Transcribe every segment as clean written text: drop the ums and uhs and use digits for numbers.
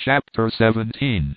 Chapter 17.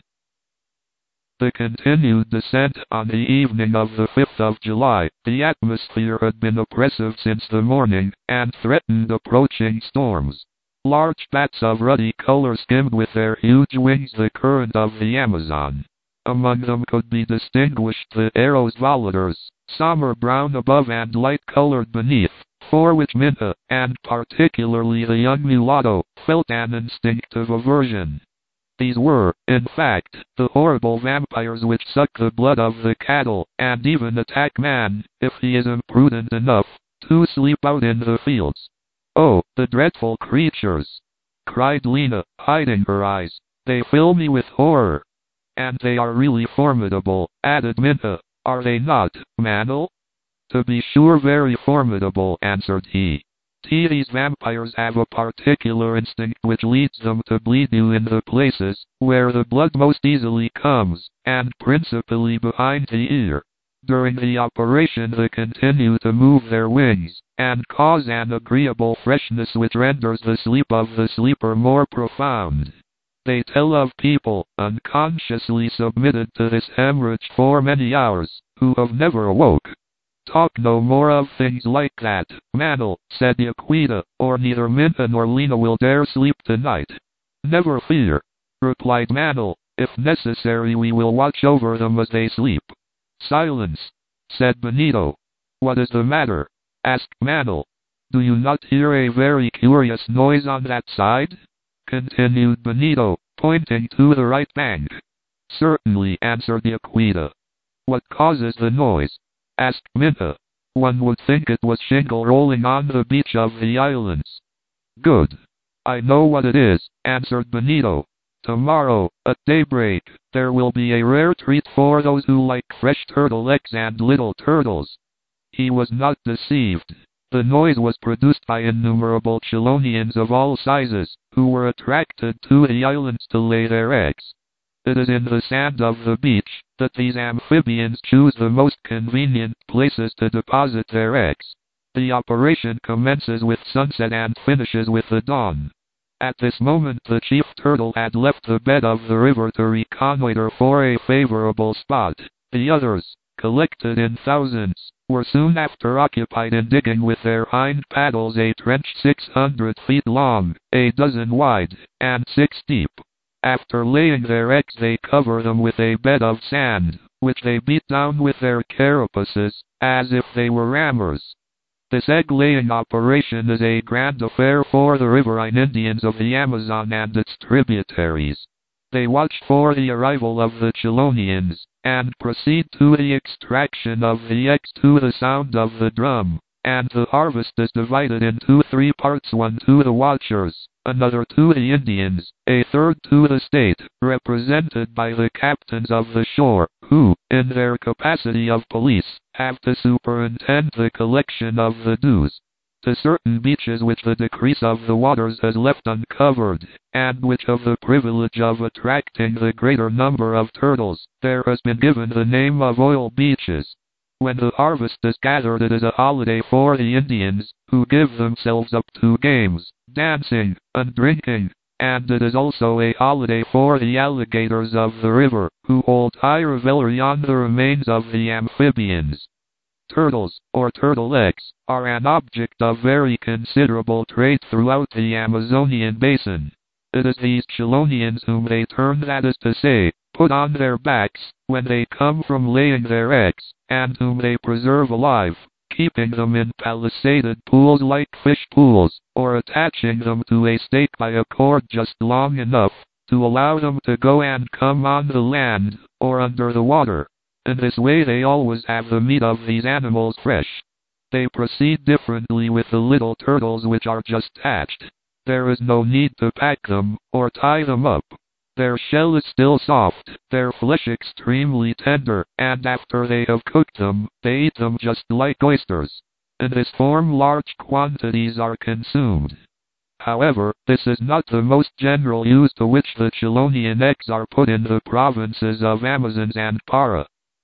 The continued descent on the evening of the 5th of July. The atmosphere had been oppressive since the morning, and threatened approaching storms. Large bats of ruddy color skimmed with their huge wings the current of the Amazon. Among them could be distinguished the Eros volators, somber brown above and light-colored beneath, for which Minna, and particularly the young mulatto, felt an instinctive aversion. These were, in fact, the horrible vampires which suck the blood of the cattle, and even attack man, if he is imprudent enough to sleep out in the fields. "Oh, the dreadful creatures!" cried Lena, hiding her eyes. "They fill me with horror." "And they are really formidable," added Minna. "Are they not, Manel?" "To be sure, very formidable," answered he. These vampires have a particular instinct which leads them to bleed you in the places where the blood most easily comes, and principally behind the ear. During the operation they continue to move their wings, and cause an agreeable freshness which renders the sleep of the sleeper more profound. They tell of people, unconsciously submitted to this hemorrhage for many hours, who have never awoke. "Talk no more of things like that, Manel," said Yaquita, "or neither Minna nor Lena will dare sleep tonight." "Never fear," replied Manel. "If necessary we will watch over them as they sleep." "Silence," said Benito. "What is the matter?" asked Manel. "Do you not hear a very curious noise on that side?" continued Benito, pointing to the right bank. "Certainly," answered Yaquita. "What causes the noise?" asked Minna. "One would think it was shingle rolling on the beach of the islands." "Good. I know what it is," answered Benito. "Tomorrow, at daybreak, there will be a rare treat for those who like fresh turtle eggs and little turtles." He was not deceived. The noise was produced by innumerable chelonians of all sizes, who were attracted to the islands to lay their eggs. It is in the sand of the beach that these amphibians choose the most convenient places to deposit their eggs. The operation commences with sunset and finishes with the dawn. At this moment the chief turtle had left the bed of the river to reconnoiter for a favorable spot. The others, collected in thousands, were soon after occupied in digging with their hind paddles a trench 600 feet long, a dozen wide, and 6 deep. After laying their eggs they cover them with a bed of sand, which they beat down with their carapaces, as if they were rammers. This egg-laying operation is a grand affair for the riverine Indians of the Amazon and its tributaries. They watch for the arrival of the chelonians, and proceed to the extraction of the eggs to the sound of the drum, and the harvest is divided into 3 parts, one to the watchers, another to the Indians, a third to the state, represented by the captains of the shore, who, in their capacity of police, have to superintend the collection of the dues. To certain beaches which the decrease of the waters has left uncovered, and which have the privilege of attracting the greater number of turtles, there has been given the name of oil beaches. When the harvest is gathered it is a holiday for the Indians, who give themselves up to games, dancing, and drinking, and it is also a holiday for the alligators of the river, who hold high revelry on the remains of the amphibians. Turtles, or turtle eggs, are an object of very considerable trade throughout the Amazonian basin. It is these chelonians whom they turn, that is to say, put on their backs, when they come from laying their eggs, and whom they preserve alive, keeping them in palisaded pools like fish pools, or attaching them to a stake by a cord just long enough to allow them to go and come on the land, or under the water. In this way they always have the meat of these animals fresh. They proceed differently with the little turtles which are just hatched. There is no need to pack them, or tie them up. Their shell is still soft, their flesh extremely tender, and after they have cooked them, they eat them just like oysters. In this form large quantities are consumed. However, this is not the most general use to which the chelonian eggs are put in the provinces of Amazonas and Para.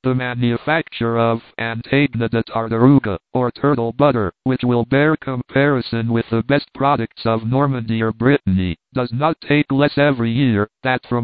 The manufacture of Antegna de Tartaruga, or turtle butter, which will bear comparison with the best products of Normandy or Brittany, does not take less every year, that from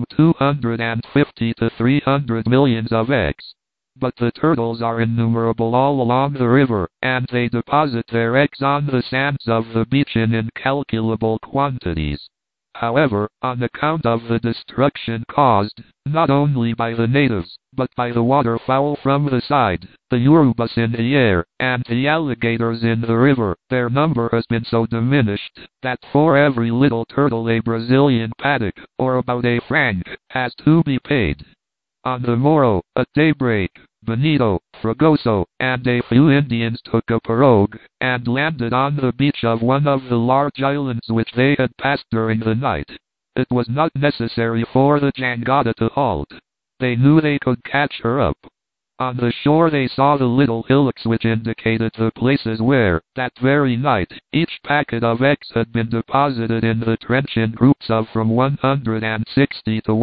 250 to 300 millions of eggs. But the turtles are innumerable all along the river, and they deposit their eggs on the sands of the beach in incalculable quantities. However, on account of the destruction caused, not only by the natives, but by the waterfowl from the side, the urubus in the air, and the alligators in the river, their number has been so diminished, that for every little turtle a Brazilian paddock, or about a franc, has to be paid. On the morrow, at daybreak, Benito, Fragoso, and a few Indians took a pirogue, and landed on the beach of one of the large islands which they had passed during the night. It was not necessary for the jangada to halt. They knew they could catch her up. On the shore they saw the little hillocks which indicated the places where, that very night, each packet of eggs had been deposited in the trench in groups of from 160 to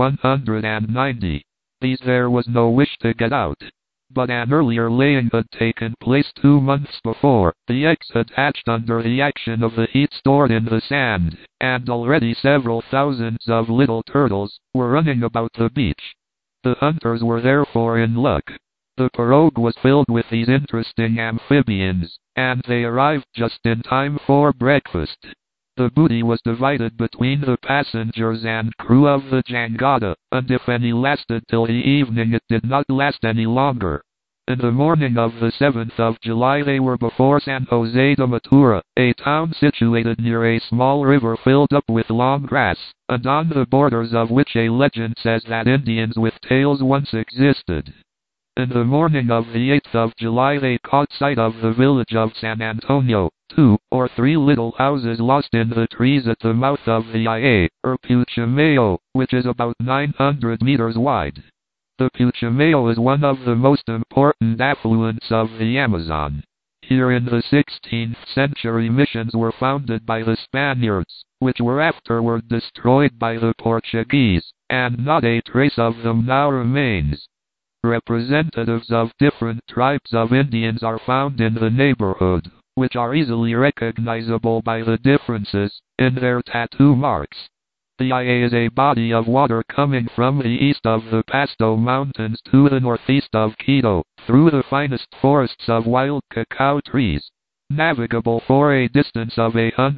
190. These there was no wish to get out. But an earlier laying had taken place 2 months before. The eggs had hatched under the action of the heat stored in the sand, and already several thousands of little turtles were running about the beach. The hunters were therefore in luck. The pirogue was filled with these interesting amphibians, and they arrived just in time for breakfast. The booty was divided between the passengers and crew of the jangada, and if any lasted till the evening it did not last any longer. In the morning of the 7th of July they were before San Jose de Matura, a town situated near a small river filled up with long grass, and on the borders of which a legend says that Indians with tails once existed. In the morning of the 8th of July they caught sight of the village of San Antonio, 2 or 3 little houses lost in the trees at the mouth of the Ia, or Putumayo, which is about 900 meters wide. The Putumayo is one of the most important affluents of the Amazon. Here in the 16th century missions were founded by the Spaniards, which were afterward destroyed by the Portuguese, and not a trace of them now remains. Representatives of different tribes of Indians are found in the neighborhood, which are easily recognizable by the differences in their tattoo marks. The Ia is a body of water coming from the east of the Pasto Mountains to the northeast of Quito, through the finest forests of wild cacao trees. Navigable for a distance of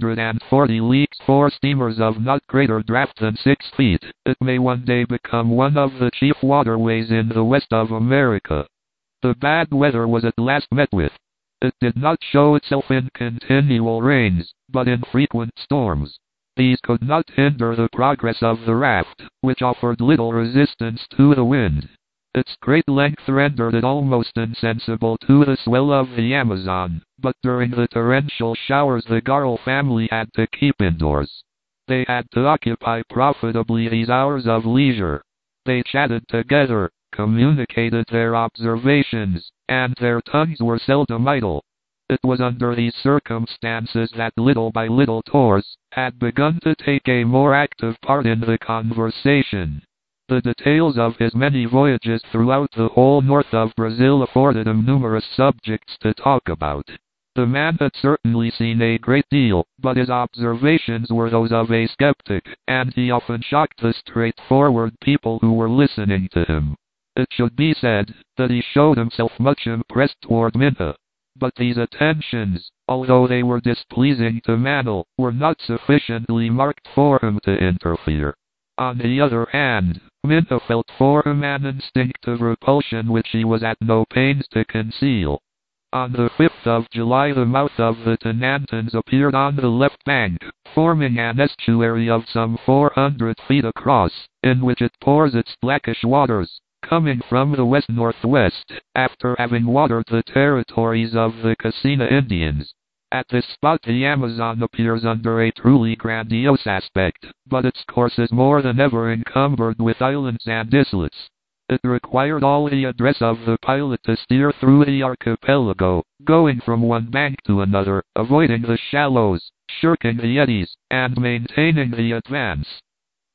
140 leagues for steamers of not greater draft than 6 feet, it may one day become one of the chief waterways in the west of America. The bad weather was at last met with. It did not show itself in continual rains, but in frequent storms. These could not hinder the progress of the raft, which offered little resistance to the wind. Its great length rendered it almost insensible to the swell of the Amazon, but during the torrential showers the Garl family had to keep indoors. They had to occupy profitably these hours of leisure. They chatted together, communicated their observations, and their tongues were seldom idle. It was under these circumstances that little by little Torres had begun to take a more active part in the conversation. The details of his many voyages throughout the whole north of Brazil afforded him numerous subjects to talk about. The man had certainly seen a great deal, but his observations were those of a skeptic, and he often shocked the straightforward people who were listening to him. It should be said that he showed himself much impressed toward Minha. But these attentions, although they were displeasing to Manel, were not sufficiently marked for him to interfere. On the other hand, Minha felt for him an instinctive repulsion which he was at no pains to conceal. On the 5th of July the mouth of the Tenantins appeared on the left bank, forming an estuary of some 400 feet across, in which it pours its blackish waters, coming from the west-northwest, after having watered the territories of the Casina Indians. At this spot the Amazon appears under a truly grandiose aspect, but its course is more than ever encumbered with islands and islets. It required all the address of the pilot to steer through the archipelago, going from one bank to another, avoiding the shallows, shirking the eddies, and maintaining the advance.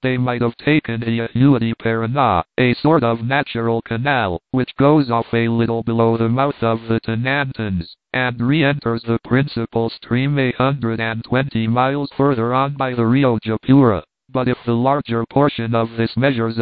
They might have taken the Ahuity Paraná, a sort of natural canal, which goes off a little below the mouth of the Tonantins, and re-enters the principal stream 120 miles further on by the Rio Japura. But if the larger portion of this measures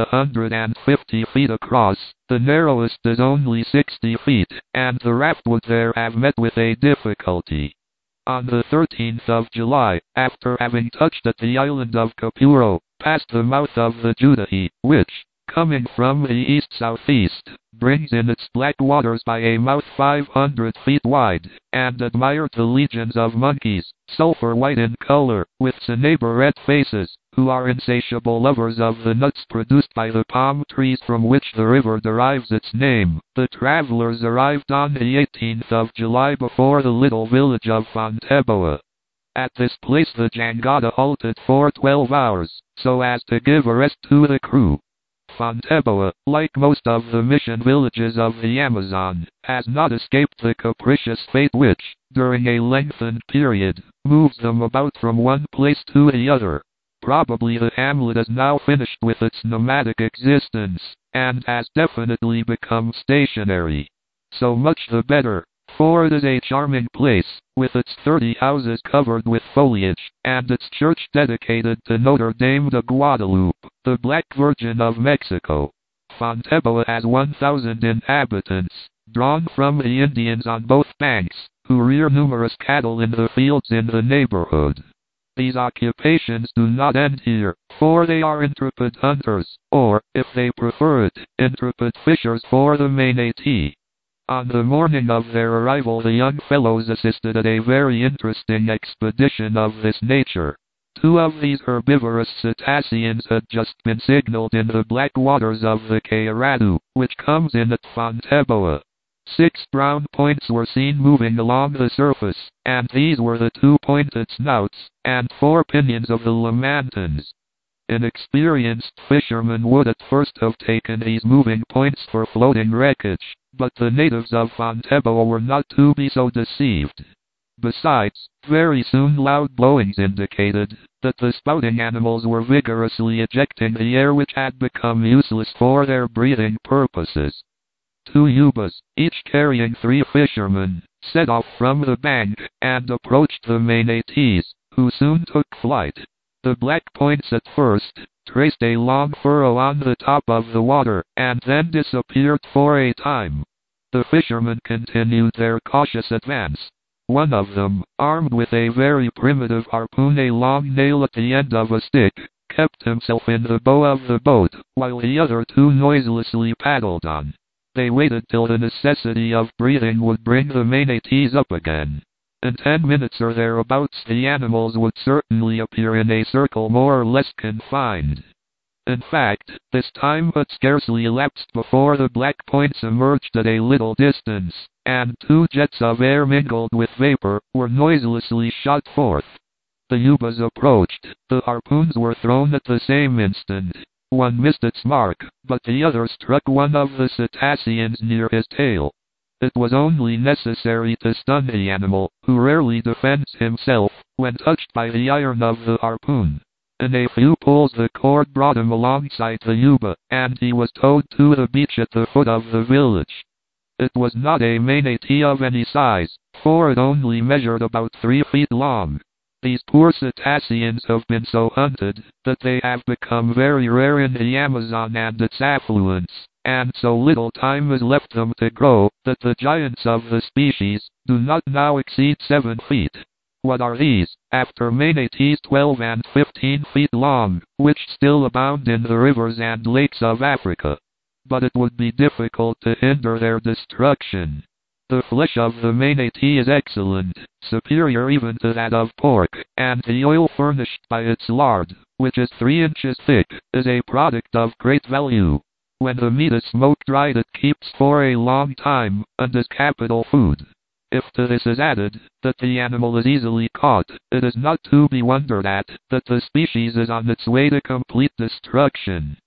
150 feet across, the narrowest is only 60 feet, and the raft would there have met with a difficulty. On the 13th of July, after having touched at the island of Capuro, past the mouth of the Judaí, which, coming from the east-southeast, brings in its black waters by a mouth 500 feet wide, and admired the legions of monkeys, sulphur-white in color, with cinnabar-red faces, who are insatiable lovers of the nuts produced by the palm trees from which the river derives its name. The travelers arrived on the 18th of July before the little village of Fonteboa. At this place the jangada halted for 12 hours, so as to give a rest to the crew. Fonteboa, like most of the mission villages of the Amazon, has not escaped the capricious fate which, during a lengthened period, moves them about from one place to the other. Probably the hamlet is now finished with its nomadic existence, and has definitely become stationary. So much the better, for it is a charming place, with its 30 houses covered with foliage, and its church dedicated to Notre Dame de Guadalupe, the Black Virgin of Mexico. Fonteboa has 1,000 inhabitants, drawn from the Indians on both banks, who rear numerous cattle in the fields in the neighborhood. These occupations do not end here, for they are intrepid hunters, or, if they prefer it, intrepid fishers for the Manatee. On the morning of their arrival the young fellows assisted at a very interesting expedition of this nature. 2 of these herbivorous cetaceans had just been signaled in the black waters of the Cairadu, which comes in at Fonteboa. 6 brown points were seen moving along the surface, and these were the 2 pointed snouts and 4 pinions of the lamantins. Inexperienced fishermen would at first have taken these moving points for floating wreckage, but the natives of Fonteboa were not to be so deceived. Besides, very soon loud blowings indicated that the spouting animals were vigorously ejecting the air which had become useless for their breathing purposes. 2 Yubas, each carrying 3 fishermen, set off from the bank, and approached the Manatees, who soon took flight. The black points at first traced a long furrow on the top of the water, and then disappeared for a time. The fishermen continued their cautious advance. One of them, armed with a very primitive harpoon, a long nail at the end of a stick, kept himself in the bow of the boat, while the other 2 noiselessly paddled on. They waited till the necessity of breathing would bring the Manatees up again. In 10 minutes or thereabouts the animals would certainly appear in a circle more or less confined. In fact, this time had scarcely elapsed before the black points emerged at a little distance, and 2 jets of air mingled with vapor were noiselessly shot forth. The Yubas approached. The harpoons were thrown at the same instant. One missed its mark, but the other struck one of the cetaceans near his tail. It was only necessary to stun the animal, who rarely defends himself, when touched by the iron of the harpoon. In a few pulls the cord brought him alongside the Yuba, and he was towed to the beach at the foot of the village. It was not a manatee of any size, for it only measured about 3 feet long. These poor cetaceans have been so hunted, that they have become very rare in the Amazon and its affluents, and so little time is left them to grow, that the giants of the species do not now exceed 7 feet. What are these, after manatees 12 and 15 feet long, which still abound in the rivers and lakes of Africa? But it would be difficult to hinder their destruction. The flesh of the manatee is excellent, superior even to that of pork, and the oil furnished by its lard, which is 3 inches thick, is a product of great value. When the meat is smoke dried it keeps for a long time, and is capital food. If to this is added, that the animal is easily caught, it is not to be wondered at, that the species is on its way to complete destruction.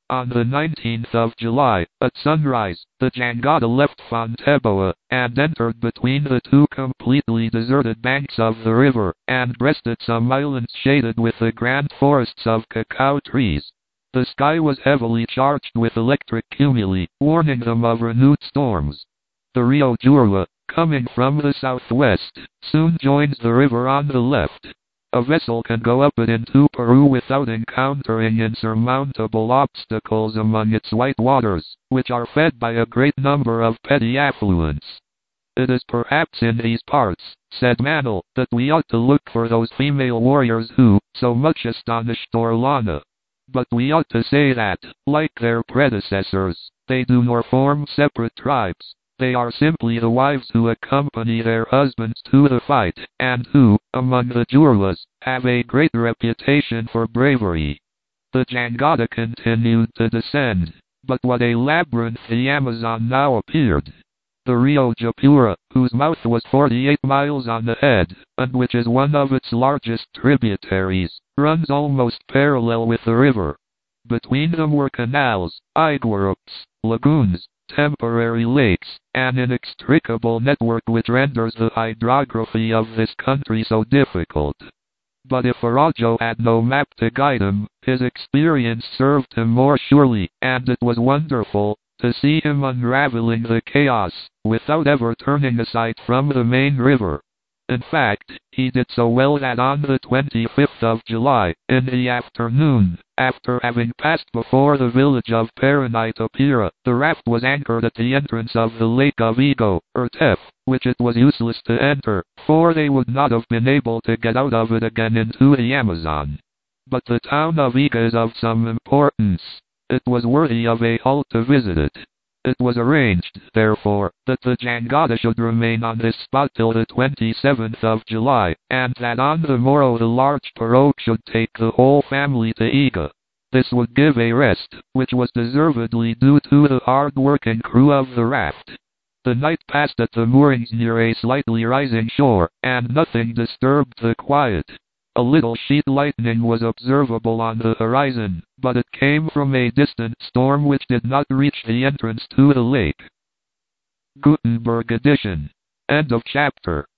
On the 19th of July, at sunrise, the jangada left Fonteboa, and entered between the two completely deserted banks of the river, and breasted some islands shaded with the grand forests of cacao trees. The sky was heavily charged with electric cumuli, warning them of renewed storms. The Rio Jurua, coming from the southwest, soon joins the river on the left. A vessel can go up it into Peru without encountering insurmountable obstacles among its white waters, which are fed by a great number of petty affluents. It is perhaps in these parts, said Manel, that we ought to look for those female warriors who so much astonished Orellana. But we ought to say that, like their predecessors, they do nor form separate tribes. They are simply the wives who accompany their husbands to the fight, and who, among the Juruas, have a great reputation for bravery. The jangada continued to descend, but what a labyrinth the Amazon now appeared! The Rio Japura, whose mouth was 48 miles on the head, and which is one of its largest tributaries, runs almost parallel with the river. Between them were canals, aqueducts, lagoons, temporary lakes, an inextricable network which renders the hydrography of this country so difficult. But if Araujo had no map to guide him, his experience served him more surely, and it was wonderful to see him unraveling the chaos, without ever turning aside from the main river. In fact, he did so well that on the 25th of July, in the afternoon, after having passed before the village of Paranaitapira, the raft was anchored at the entrance of the Lake of Ego, or Tef, which it was useless to enter, for they would not have been able to get out of it again into the Amazon. But the town of Iga is of some importance. It was worthy of a halt to visit it. It was arranged, therefore, that the jangada should remain on this spot till the 27th of July, and that on the morrow the large pirogue should take the whole family to Iga. This would give a rest, which was deservedly due to the hard-working crew of the raft. The night passed at the moorings near a slightly rising shore, and nothing disturbed the quiet. A little sheet lightning was observable on the horizon, but it came from a distant storm which did not reach the entrance to the lake. Gutenberg edition. End of chapter.